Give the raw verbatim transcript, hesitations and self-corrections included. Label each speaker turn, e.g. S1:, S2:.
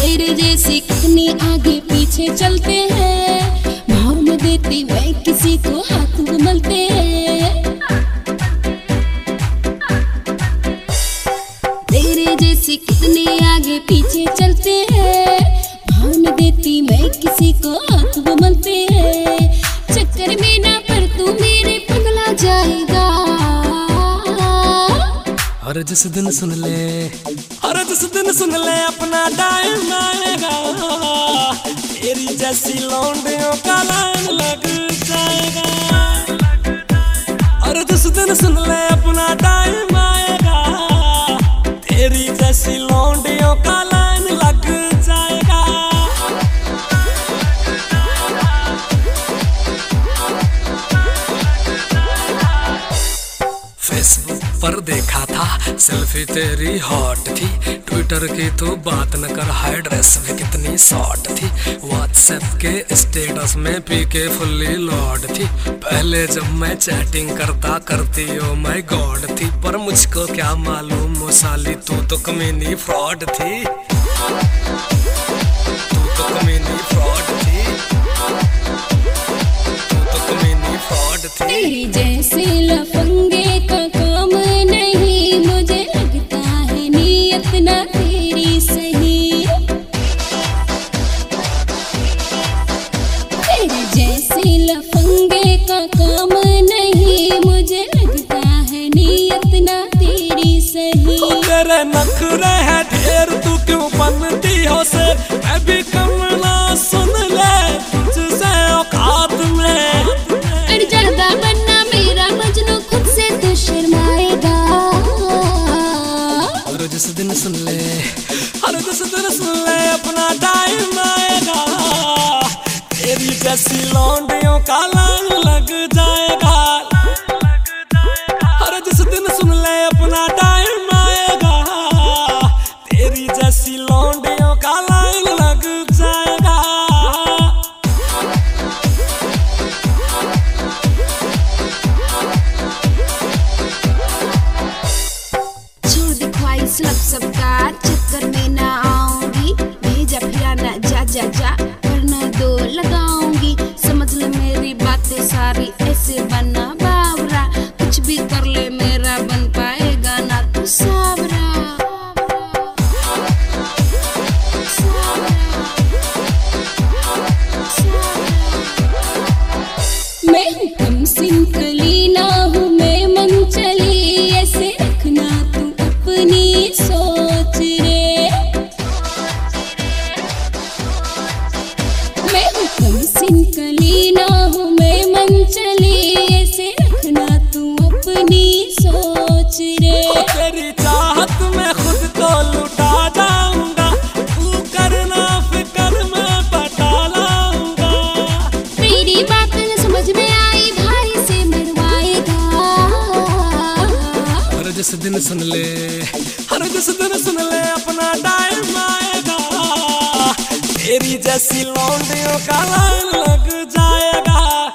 S1: तेरे जैसे कितने आगे पीछे चलते हैं, भाव न देती मैं किसी को हाथ मलते हैं। तेरे जैसे कितने आगे पीछे चलते हैं, भाव न देती मैं किसी को हाथ मलते हैं। चक्कर में ना पर तू मेरे पगला जाएगा।
S2: और जिस दिन सुन ले, और जिस दिन सुन ले अपना टाइम आएगा, तेरी जैसी लौंडियों का लाइन लग जाएगा। और जिस दिन सुन ले अपना टाइम आएगा, तेरी जैसी लौंडियों का लाइन लग जाएगा। फेसबुक पर देखा था सेल्फी तेरी हॉट थी, ट्विटर की तो बात न कर, हाई ड्रेस में कितनी शॉर्ट थी। व्हाट्सएप के स्टेटस में पी के फुल्ली लॉर्ड थी। पहले जब मैं चैटिंग करता करती ओ माय गॉड थी, पर मुझको क्या मालूम मोसाली तू तो कमीनी फ्रॉड थी। तू तो कमीनी फ्रॉड थी। तू तो कमीनी फ्रॉड थी।
S1: तेरी जैसे लफंगे का काम नहीं, मुझे लगता है नीयत ना तेरी सही। तेरे जैसे लफंगे का काम नहीं, मुझे लगता है नीयत ना तेरी सही।
S2: तेरे नखरे है ढेर, तू क्यों बनती हो से, मैं भी कमला सुन ले तुझसे औकात में।
S1: अड़ ज्यादा बनना मेरा मजनू, खुद से तो शर्माएगा।
S2: और जिस दिन सुन ले, और जिस दिन सुन ले अपना टाइम आएगा, तेरी जैसी लौंडियों का लाइन लग जाएगा। और जिस दिन सुन ले अपना टाइम आएगा, तेरी जैसी लौंडियों का लाइन लग जाएगा।
S1: छोड़ दे ख्वाहिश लब सबका, चक्कर में ना आऊंगी। भेजा फिरा ना जा जा जा, वरना दो लगाऊंगी। समझ ले मेरी बातें सारी, ऐसे बनना बावरा। कुछ भी कर ले मेरा बन पाएगा ना तू सावरा। मैं हूँ कम सिंपली ना हूँ मैं मन चली, ऐसे रखना तू अपनी सोच रे। मैं हूँ कम सिंपली ना हूँ मैं मन चली, ऐसे रखना तू अपनी सोच रे।
S2: तेरी चाहत में खुद को लुटा जाऊंगा, तू करना फिकर में पटा लाऊंगा।
S1: मेरी बात न समझ में आई, भाई से मरवाएगा।
S2: और जिस दिन सुन ले, और जिस दिन सुन ले अपना टाइम आएगा, तेरी जैसी लौंडियों का लाइन लग जाएगा।